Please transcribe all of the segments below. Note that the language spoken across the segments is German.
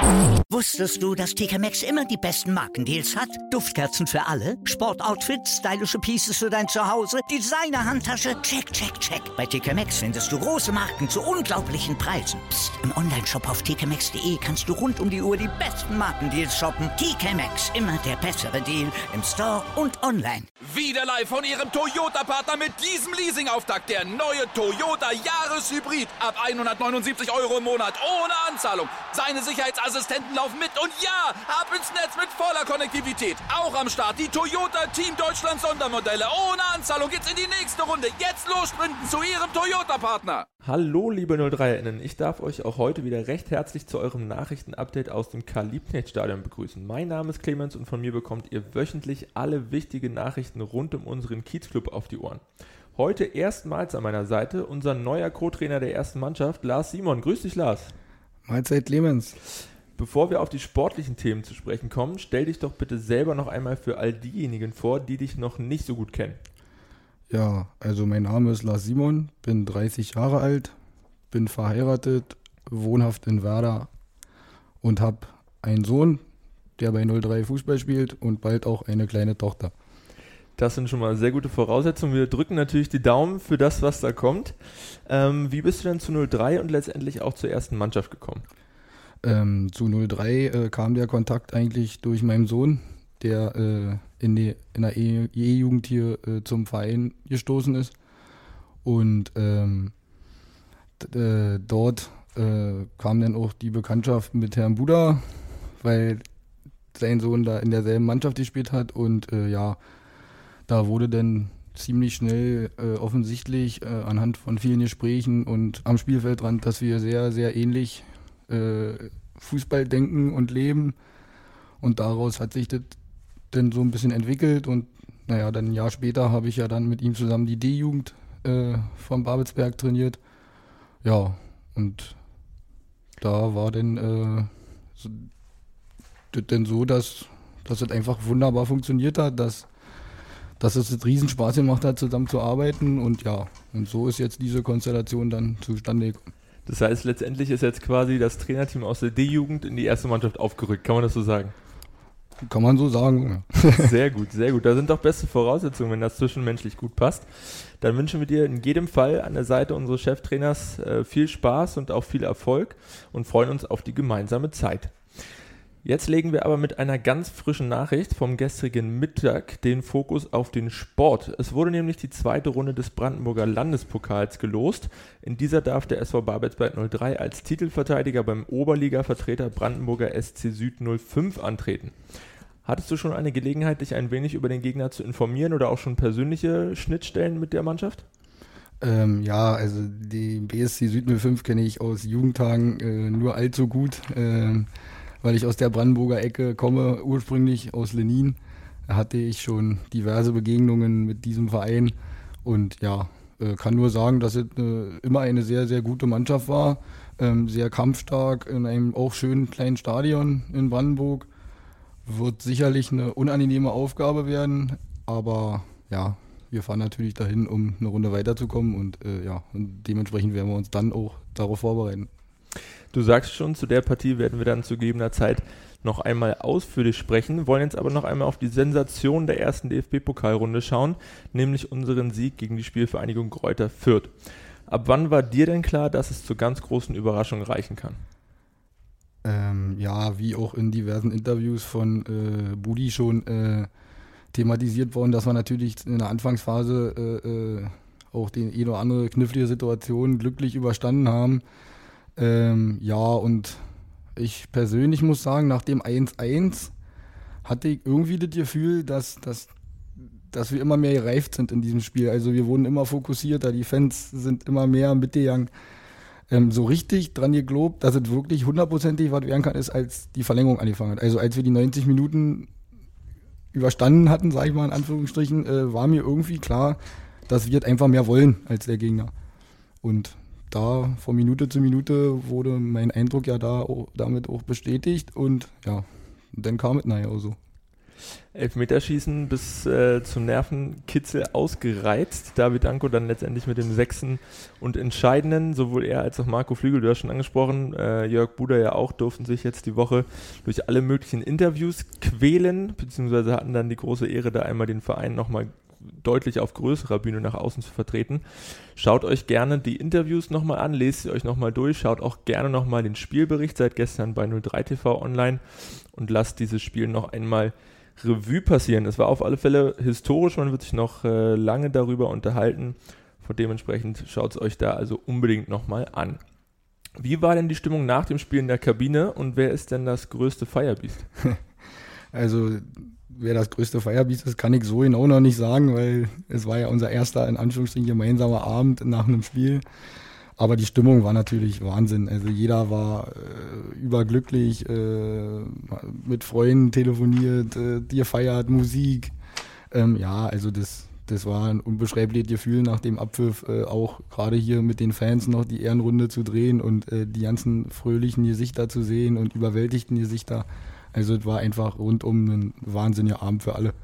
Wusstest du, dass TK Maxx immer die besten Markendeals hat? Duftkerzen für alle, Sportoutfits, stylische Pieces für dein Zuhause, Designer-Handtasche, check, check, check. Bei TK Maxx findest du große Marken zu unglaublichen Preisen. Psst. Im Onlineshop auf tkmaxx.de kannst du rund um die Uhr die besten Markendeals shoppen. TK Maxx, immer der bessere Deal im Store und online. Wieder live von Ihrem Toyota-Partner mit diesem Leasing-Auftakt. Der neue Toyota Jahreshybrid. Ab 179 € im Monat. Ohne Anzahlung. Seine Sicherheitsassistenten laufen mit. Und ja, ab ins Netz mit voller Konnektivität. Auch am Start die Toyota Team Deutschland Sondermodelle. Ohne Anzahlung geht's in die nächste Runde. Jetzt los sprinten zu Ihrem Toyota-Partner. Hallo liebe 03erInnen, ich darf euch auch heute wieder recht herzlich zu eurem Nachrichtenupdate aus dem Karl-Liebknecht-Stadion begrüßen. Mein Name ist Clemens und von mir bekommt ihr wöchentlich alle wichtigen Nachrichten rund um unseren Kiezclub auf die Ohren. Heute erstmals an meiner Seite unser neuer Co-Trainer der ersten Mannschaft, Lars Simon. Grüß dich, Lars. Mahlzeit, Clemens. Bevor wir auf die sportlichen Themen zu sprechen kommen, stell dich doch bitte selber noch einmal für all diejenigen vor, die dich noch nicht so gut kennen. Ja, also mein Name ist Lars Simon, bin 30 Jahre alt, bin verheiratet, wohnhaft in Werder und habe einen Sohn, der bei 03 Fußball spielt und bald auch eine kleine Tochter. Das sind schon mal sehr gute Voraussetzungen. Wir drücken natürlich die Daumen für das, was da kommt. Wie bist du denn zu 03 und letztendlich auch zur ersten Mannschaft gekommen? Zu 03 kam der Kontakt eigentlich durch meinen Sohn, der in der E-Jugend hier zum Verein gestoßen ist. Und dort kam dann auch die Bekanntschaft mit Herrn Buda, weil sein Sohn da in derselben Mannschaft gespielt hat. Und da wurde dann ziemlich schnell offensichtlich anhand von vielen Gesprächen und am Spielfeldrand, dass wir sehr, sehr ähnlich Fußball denken und leben. Und daraus hat sich das dann so ein bisschen entwickelt. Und dann ein Jahr später habe ich ja dann mit ihm zusammen die D-Jugend vom Babelsberg trainiert. Ja, und da war dann so, dass es einfach wunderbar funktioniert hat, dass es riesen Spaß gemacht hat, zusammen zu arbeiten. Und ja, und so ist jetzt diese Konstellation dann zustande gekommen. Das heißt, letztendlich ist jetzt quasi das Trainerteam aus der D-Jugend in die erste Mannschaft aufgerückt. Kann man das so sagen? Kann man so sagen, ja. Sehr gut, sehr gut. Da sind doch beste Voraussetzungen, wenn das zwischenmenschlich gut passt. Dann wünschen wir dir in jedem Fall an der Seite unseres Cheftrainers viel Spaß und auch viel Erfolg und freuen uns auf die gemeinsame Zeit. Jetzt legen wir aber mit einer ganz frischen Nachricht vom gestrigen Mittag den Fokus auf den Sport. Es wurde nämlich die zweite Runde des Brandenburger Landespokals gelost. In dieser darf der SV Babelsberg 03 als Titelverteidiger beim Oberliga-Vertreter Brandenburger SC Süd 05 antreten. Hattest du schon eine Gelegenheit, dich ein wenig über den Gegner zu informieren oder auch schon persönliche Schnittstellen mit der Mannschaft? Also die BSC Süd 05 kenne ich aus Jugendtagen nur allzu gut. Weil ich aus der Brandenburger Ecke komme, ursprünglich aus Lenin, hatte ich schon diverse Begegnungen mit diesem Verein und kann nur sagen, dass es immer eine sehr, sehr gute Mannschaft war, sehr kampfstark in einem auch schönen kleinen Stadion in Brandenburg. Wird sicherlich eine unangenehme Aufgabe werden, aber ja, wir fahren natürlich dahin, um eine Runde weiterzukommen und dementsprechend werden wir uns dann auch darauf vorbereiten. Du sagst schon, zu der Partie werden wir dann zu gegebener Zeit noch einmal ausführlich sprechen, wollen jetzt aber noch einmal auf die Sensation der ersten DFB-Pokalrunde schauen, nämlich unseren Sieg gegen die Spielvereinigung Greuther Fürth. Ab wann war dir denn klar, dass es zu ganz großen Überraschungen reichen kann? Wie auch in diversen Interviews von Budi schon thematisiert worden, dass wir natürlich in der Anfangsphase auch die eine oder andere knifflige Situation glücklich überstanden haben. Und ich persönlich muss sagen, nach dem 1-1 hatte ich irgendwie das Gefühl, dass wir immer mehr gereift sind in diesem Spiel. Also wir wurden immer fokussierter, die Fans sind immer mehr mitgegangen. So richtig dran geglaubt, dass es wirklich hundertprozentig was werden kann, ist, als die Verlängerung angefangen hat. Also als wir die 90 Minuten überstanden hatten, sage ich mal in Anführungsstrichen, war mir irgendwie klar, dass wir einfach mehr wollen als der Gegner. Und da von Minute zu Minute wurde mein Eindruck damit auch bestätigt und ja, dann kam es nachher auch so. Elfmeterschießen bis zum Nervenkitzel ausgereizt. David Anko dann letztendlich mit dem 6. und entscheidenden, sowohl er als auch Marco Flügel, du hast schon angesprochen, Jörg Buder ja auch, durften sich jetzt die Woche durch alle möglichen Interviews quälen, beziehungsweise hatten dann die große Ehre, da einmal den Verein nochmal deutlich auf größerer Bühne nach außen zu vertreten. Schaut euch gerne die Interviews nochmal an, lest sie euch nochmal durch, schaut auch gerne nochmal den Spielbericht seit gestern bei 03 TV online und lasst dieses Spiel noch einmal Revue passieren. Es war auf alle Fälle historisch, man wird sich noch lange darüber unterhalten. Von dementsprechend schaut es euch da also unbedingt nochmal an. Wie war denn die Stimmung nach dem Spiel in der Kabine und wer ist denn das größte Firebeast? Also wer das größte Firebeast ist, kann ich so genau noch nicht sagen, weil es war ja unser erster, in Anführungsstrichen, gemeinsamer Abend nach einem Spiel. Aber die Stimmung war natürlich Wahnsinn. Also jeder war überglücklich, mit Freunden telefoniert, gefeiert, Musik. Also das war ein unbeschreibliches Gefühl nach dem Abpfiff, auch gerade hier mit den Fans noch die Ehrenrunde zu drehen und die ganzen fröhlichen Gesichter zu sehen und überwältigten Gesichter. Also es war einfach rundum ein wahnsinniger Abend für alle.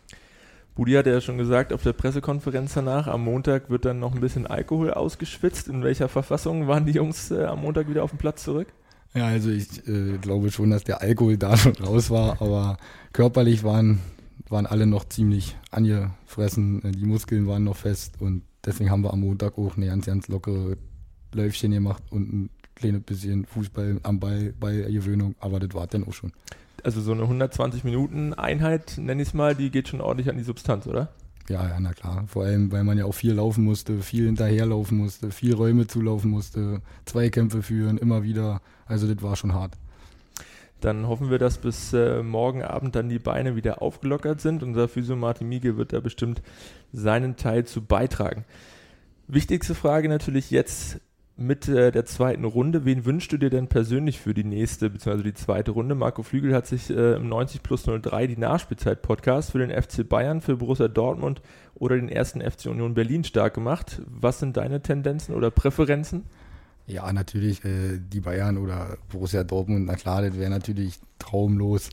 Budi hat ja schon gesagt, auf der Pressekonferenz danach, am Montag wird dann noch ein bisschen Alkohol ausgeschwitzt. In welcher Verfassung waren die Jungs am Montag wieder auf dem Platz zurück? Ja, also ich glaube schon, dass der Alkohol da schon raus war, aber körperlich waren alle noch ziemlich angefressen, die Muskeln waren noch fest und deswegen haben wir am Montag auch eine ganz lockere Läufchen gemacht und ein kleines bisschen Fußball am Ball bei Gewöhnung, aber das war dann auch schon. Also so eine 120-Minuten-Einheit, nenne ich es mal, die geht schon ordentlich an die Substanz, oder? Ja, na klar. Vor allem, weil man ja auch viel laufen musste, viel hinterherlaufen musste, viel Räume zulaufen musste, Zweikämpfe führen, immer wieder. Also das war schon hart. Dann hoffen wir, dass bis morgen Abend dann die Beine wieder aufgelockert sind. Unser Physio Martin Miege wird da bestimmt seinen Teil zu beitragen. Wichtigste Frage natürlich jetzt mit der zweiten Runde. Wen wünschst du dir denn persönlich für die nächste bzw. die zweite Runde? Marco Flügel hat sich im 90+03 die Nachspielzeit-Podcast für den FC Bayern, für Borussia Dortmund oder den ersten FC Union Berlin stark gemacht. Was sind deine Tendenzen oder Präferenzen? Ja, natürlich die Bayern oder Borussia Dortmund, na klar, das wäre natürlich traumlos.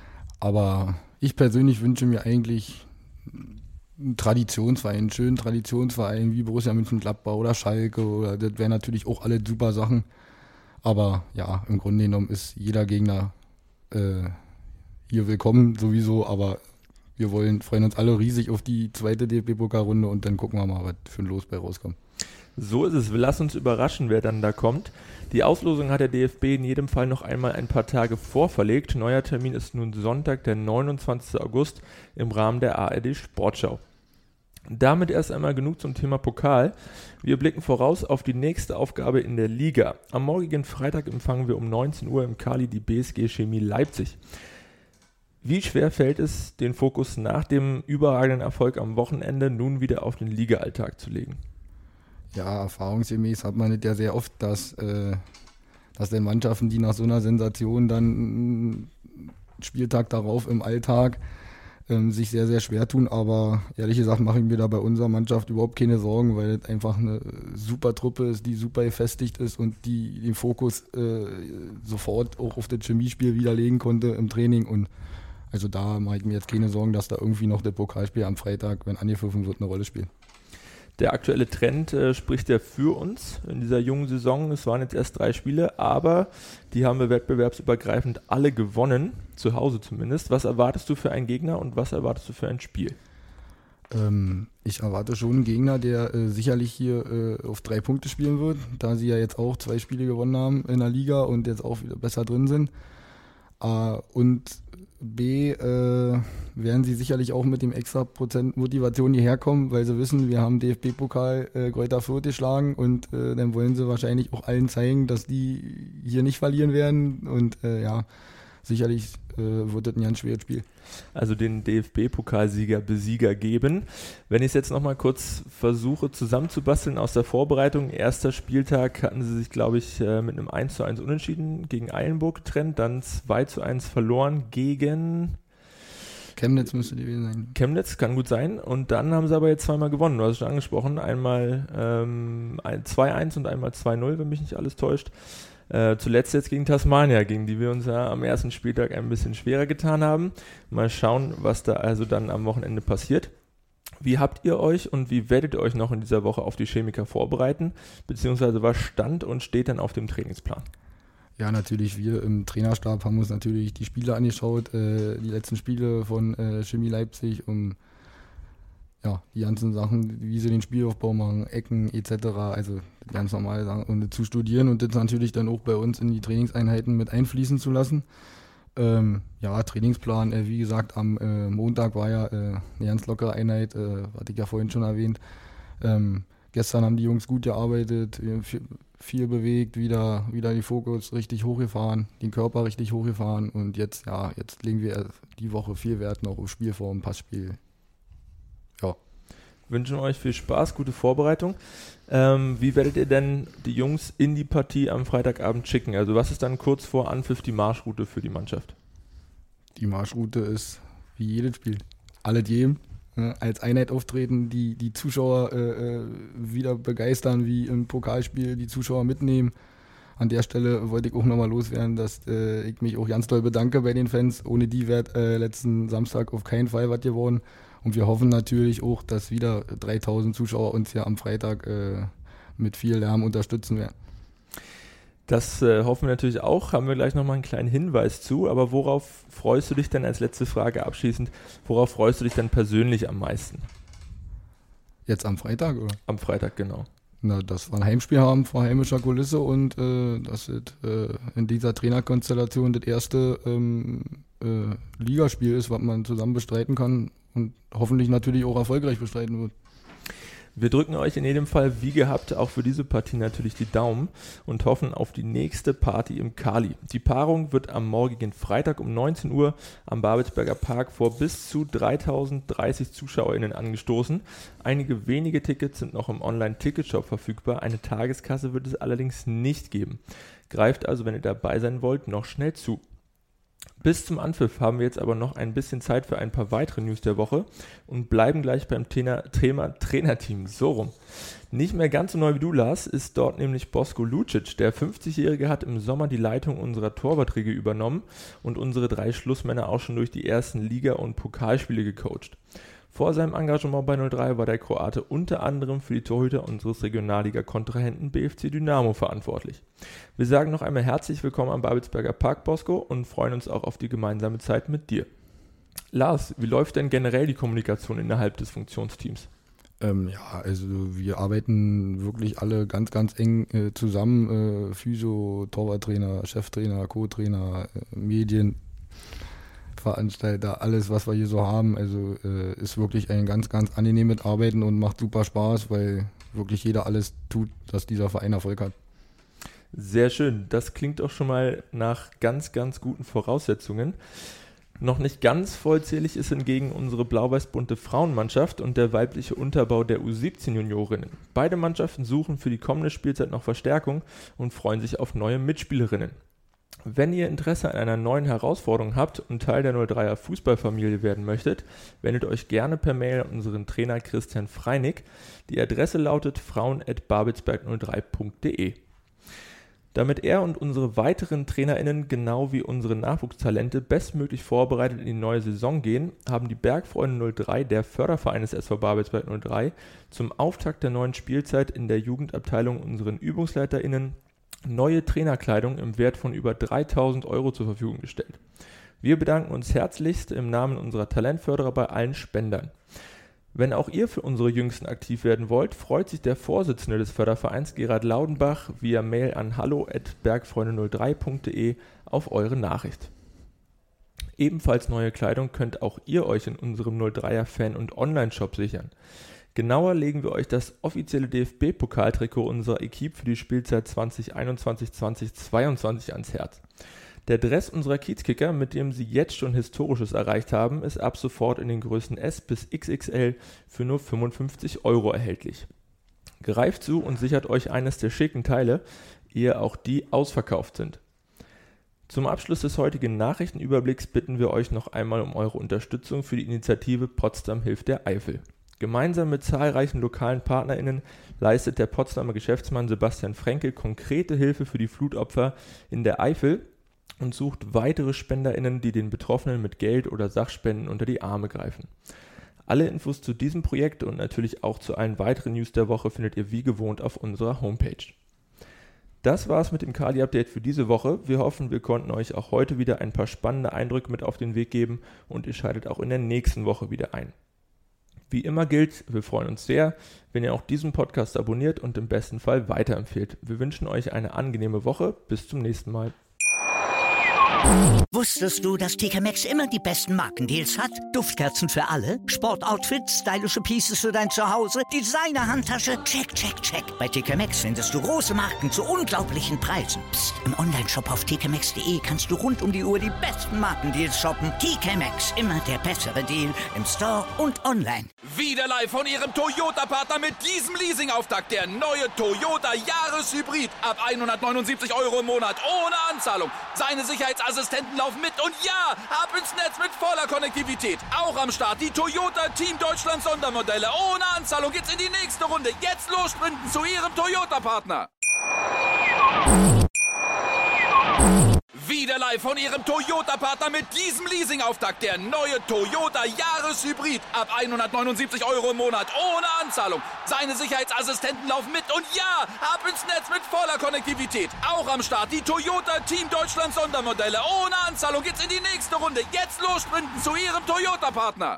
Aber ich persönlich wünsche mir eigentlich einen Traditionsverein, einen schönen Traditionsverein wie Borussia Mönchengladbach oder Schalke. Oder das wären natürlich auch alle super Sachen. Aber ja, im Grunde genommen ist jeder Gegner hier willkommen sowieso. Aber wir freuen uns alle riesig auf die zweite DFB-Pokalrunde und dann gucken wir mal, was für ein Los bei rauskommt. So ist es. Wir lassen uns überraschen, wer dann da kommt. Die Auslosung hat der DFB in jedem Fall noch einmal ein paar Tage vorverlegt. Neuer Termin ist nun Sonntag, der 29. August im Rahmen der ARD Sportschau. Damit erst einmal genug zum Thema Pokal. Wir blicken voraus auf die nächste Aufgabe in der Liga. Am morgigen Freitag empfangen wir um 19 Uhr im Kali die BSG Chemie Leipzig. Wie schwer fällt es, den Fokus nach dem überragenden Erfolg am Wochenende nun wieder auf den Liga-Alltag zu legen? Ja, erfahrungsgemäß hat man es ja sehr oft, dass dann Mannschaften, die nach so einer Sensation dann Spieltag darauf im Alltag sich sehr, sehr schwer tun, aber ehrlich gesagt mache ich mir da bei unserer Mannschaft überhaupt keine Sorgen, weil es einfach eine super Truppe ist, die super gefestigt ist und die den Fokus sofort auch auf das Chemiespiel widerlegen konnte im Training und also da mache ich mir jetzt keine Sorgen, dass da irgendwie noch das Pokalspiel am Freitag, wenn angepfiffen wird, eine Rolle spielt. Der aktuelle Trend spricht ja für uns in dieser jungen Saison. Es waren jetzt erst 3 Spiele, aber die haben wir wettbewerbsübergreifend alle gewonnen, zu Hause zumindest. Was erwartest du für einen Gegner und was erwartest du für ein Spiel? Ich erwarte schon einen Gegner, der sicherlich hier auf 3 Punkte spielen wird, da sie ja jetzt auch 2 Spiele gewonnen haben in der Liga und jetzt auch wieder besser drin sind. Und B, werden sie sicherlich auch mit dem extra Prozent Motivation hierher kommen, weil sie wissen, wir haben DFB-Pokal Greuther Fürth geschlagen und dann wollen sie wahrscheinlich auch allen zeigen, dass die hier nicht verlieren werden und sicherlich wird das ein ganz schweres Spiel. Also den DFB-Pokalsieger geben. Wenn ich es jetzt nochmal kurz versuche zusammenzubasteln aus der Vorbereitung, erster Spieltag hatten sie sich, glaube ich, mit einem 1:1 Unentschieden gegen Eilenburg getrennt, dann 2:1 verloren gegen Chemnitz müsste die gewesen sein. Chemnitz, kann gut sein. Und dann haben sie aber jetzt zweimal gewonnen. Du hast es schon angesprochen. Einmal 2:1 und einmal 2:0, wenn mich nicht alles täuscht. Zuletzt jetzt gegen Tasmania, gegen die wir uns ja am ersten Spieltag ein bisschen schwerer getan haben. Mal schauen, was da also dann am Wochenende passiert. Wie habt ihr euch und wie werdet ihr euch noch in dieser Woche auf die Chemiker vorbereiten? Beziehungsweise was stand und steht dann auf dem Trainingsplan? Ja, natürlich, wir im Trainerstab haben uns natürlich die Spiele angeschaut, die letzten Spiele von Chemie Leipzig, um ja, die ganzen Sachen, wie sie den Spielaufbau machen, Ecken etc., also ganz normale Sachen, und zu studieren und das natürlich dann auch bei uns in die Trainingseinheiten mit einfließen zu lassen. Ja, Trainingsplan, wie gesagt, am Montag war ja eine ganz lockere Einheit, hatte ich ja vorhin schon erwähnt. Gestern haben die Jungs gut gearbeitet, viel bewegt, wieder die Fokus richtig hochgefahren, den Körper richtig hochgefahren und jetzt legen wir die Woche viel Wert noch auf Spielform, Passspiel. Ja. Wünschen euch viel Spaß, gute Vorbereitung. Wie werdet ihr denn die Jungs in die Partie am Freitagabend schicken? Also was ist dann kurz vor Anpfiff die Marschroute für die Mannschaft? Die Marschroute ist wie jedes Spiel. Alle jedem. Als Einheit auftreten, die Zuschauer wieder begeistern, wie im Pokalspiel, die Zuschauer mitnehmen. An der Stelle wollte ich auch nochmal loswerden, dass ich mich auch ganz doll bedanke bei den Fans. Ohne die wäre letzten Samstag auf keinen Fall was geworden. Und wir hoffen natürlich auch, dass wieder 3000 Zuschauer uns ja am Freitag mit viel Lärm unterstützen werden. Das hoffen wir natürlich auch, haben wir gleich nochmal einen kleinen Hinweis zu, aber worauf freust du dich denn als letzte Frage abschließend, worauf freust du dich denn persönlich am meisten? Jetzt am Freitag, oder? Am Freitag, genau. Na, dass wir ein Heimspiel haben vor heimischer Kulisse und dass es in dieser Trainerkonstellation das erste Ligaspiel ist, was man zusammen bestreiten kann und hoffentlich natürlich auch erfolgreich bestreiten wird. Wir drücken euch in jedem Fall wie gehabt auch für diese Partie natürlich die Daumen und hoffen auf die nächste Party im Kali. Die Paarung wird am morgigen Freitag um 19 Uhr am Babelsberger Park vor bis zu 3030 ZuschauerInnen angestoßen. Einige wenige Tickets sind noch im Online-Ticketshop verfügbar. Eine Tageskasse wird es allerdings nicht geben. Greift also, wenn ihr dabei sein wollt, noch schnell zu. Bis zum Anpfiff haben wir jetzt aber noch ein bisschen Zeit für ein paar weitere News der Woche und bleiben gleich beim Thema Trainerteam. So rum. Nicht mehr ganz so neu wie du, Lars, ist dort nämlich Bosko Lucic. Der 50-Jährige hat im Sommer die Leitung unserer Torwartriege übernommen und unsere 3 Schlussmänner auch schon durch die ersten Liga- und Pokalspiele gecoacht. Vor seinem Engagement bei 03 war der Kroate unter anderem für die Torhüter unseres Regionalliga-Kontrahenten BFC Dynamo verantwortlich. Wir sagen noch einmal herzlich willkommen am Babelsberger Park, Bosko, und freuen uns auch auf die gemeinsame Zeit mit dir. Lars, wie läuft denn generell die Kommunikation innerhalb des Funktionsteams? Ja, also wir arbeiten wirklich alle ganz, ganz eng zusammen. Physio, Torwarttrainer, Cheftrainer, Co-Trainer, Medien, Veranstalter, alles, was wir hier so haben. Also ist wirklich ein ganz, ganz angenehmes Arbeiten und macht super Spaß, weil wirklich jeder alles tut, dass dieser Verein Erfolg hat. Sehr schön. Das klingt auch schon mal nach ganz, ganz guten Voraussetzungen. Noch nicht ganz vollzählig ist hingegen unsere blau-weiß-bunte Frauenmannschaft und der weibliche Unterbau der U17-Juniorinnen. Beide Mannschaften suchen für die kommende Spielzeit noch Verstärkung und freuen sich auf neue Mitspielerinnen. Wenn ihr Interesse an einer neuen Herausforderung habt und Teil der 03er Fußballfamilie werden möchtet, wendet euch gerne per Mail an unseren Trainer Christian Freinig. Die Adresse lautet frauen@babelsberg03.de. Damit er und unsere weiteren TrainerInnen genau wie unsere Nachwuchstalente bestmöglich vorbereitet in die neue Saison gehen, haben die Bergfreunde 03, der Förderverein des SV Babelsberg 03, zum Auftakt der neuen Spielzeit in der Jugendabteilung unseren ÜbungsleiterInnen neue Trainerkleidung im Wert von über 3.000 € zur Verfügung gestellt. Wir bedanken uns herzlichst im Namen unserer Talentförderer bei allen Spendern. Wenn auch ihr für unsere Jüngsten aktiv werden wollt, freut sich der Vorsitzende des Fördervereins Gerhard Laudenbach via Mail an hallo@bergfreunde03.de auf eure Nachricht. Ebenfalls neue Kleidung könnt auch ihr euch in unserem 03er Fan- und Online-Shop sichern. Genauer legen wir euch das offizielle DFB-Pokaltrikot unserer Equipe für die Spielzeit 2021-2022 ans Herz. Der Dress unserer Kiezkicker, mit dem sie jetzt schon Historisches erreicht haben, ist ab sofort in den Größen S bis XXL für nur 55 € erhältlich. Greift zu und sichert euch eines der schicken Teile, ehe auch die ausverkauft sind. Zum Abschluss des heutigen Nachrichtenüberblicks bitten wir euch noch einmal um eure Unterstützung für die Initiative Potsdam hilft der Eifel. Gemeinsam mit zahlreichen lokalen PartnerInnen leistet der Potsdamer Geschäftsmann Sebastian Fränkel konkrete Hilfe für die Flutopfer in der Eifel und sucht weitere SpenderInnen, die den Betroffenen mit Geld oder Sachspenden unter die Arme greifen. Alle Infos zu diesem Projekt und natürlich auch zu allen weiteren News der Woche findet ihr wie gewohnt auf unserer Homepage. Das war's mit dem Kali-Update für diese Woche. Wir hoffen, wir konnten euch auch heute wieder ein paar spannende Eindrücke mit auf den Weg geben und ihr schaltet auch in der nächsten Woche wieder ein. Wie immer gilt, wir freuen uns sehr, wenn ihr auch diesen Podcast abonniert und im besten Fall weiterempfehlt. Wir wünschen euch eine angenehme Woche. Bis zum nächsten Mal. Wusstest du, dass TK Maxx immer die besten Markendeals hat? Duftkerzen für alle, Sportoutfits, stylische Pieces für dein Zuhause, Designer-Handtasche, check, check, check. Bei TK Maxx findest du große Marken zu unglaublichen Preisen. Psst. Im Onlineshop auf tkmaxx.de kannst du rund um die Uhr die besten Markendeals shoppen. TK Maxx, immer der bessere Deal im Store und online. Wieder live von Ihrem Toyota-Partner mit diesem Leasing-Auftakt. Der neue Toyota Jahreshybrid. Ab 179 € im Monat ohne Anzahlung. Seine Sicherheitsassistenten laufen mit und ja, ab ins Netz mit voller Konnektivität. Auch am Start die Toyota Team Deutschland Sondermodelle. Ohne Anzahlung geht's in die nächste Runde. Jetzt los sprinten zu Ihrem Toyota-Partner. Wieder live von Ihrem Toyota-Partner mit diesem Leasing-Auftakt. Der neue Toyota Jahreshybrid. Ab 179 € im Monat ohne Anzahlung. Seine Sicherheitsassistenten laufen mit und ja, ab ins Netz mit voller Konnektivität. Auch am Start die Toyota Team Deutschland Sondermodelle. Ohne Anzahlung geht's in die nächste Runde. Jetzt los sprinten zu Ihrem Toyota-Partner.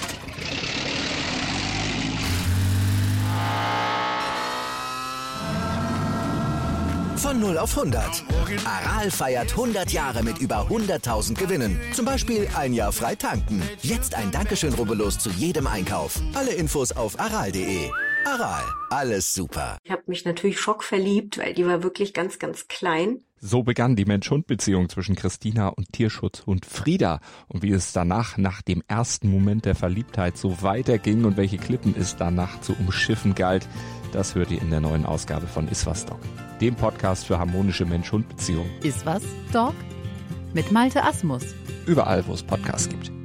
Von 0 auf 100. Aral feiert 100 Jahre mit über 100.000 Gewinnen. Zum Beispiel ein Jahr frei tanken. Jetzt ein Dankeschön, rubbellos zu jedem Einkauf. Alle Infos auf aral.de. Aral, alles super. Ich habe mich natürlich schockverliebt, weil die war wirklich ganz, ganz klein. So begann die Mensch-Hund-Beziehung zwischen Christina und Tierschutzhund Frieda. Und wie es danach, nach dem ersten Moment der Verliebtheit, so weiterging und welche Klippen es danach zu umschiffen galt, das hört ihr in der neuen Ausgabe von Iswas Dog, dem Podcast für harmonische Mensch-Hund-Beziehungen. Iswas Dog? Mit Malte Asmus. Überall, wo es Podcasts gibt.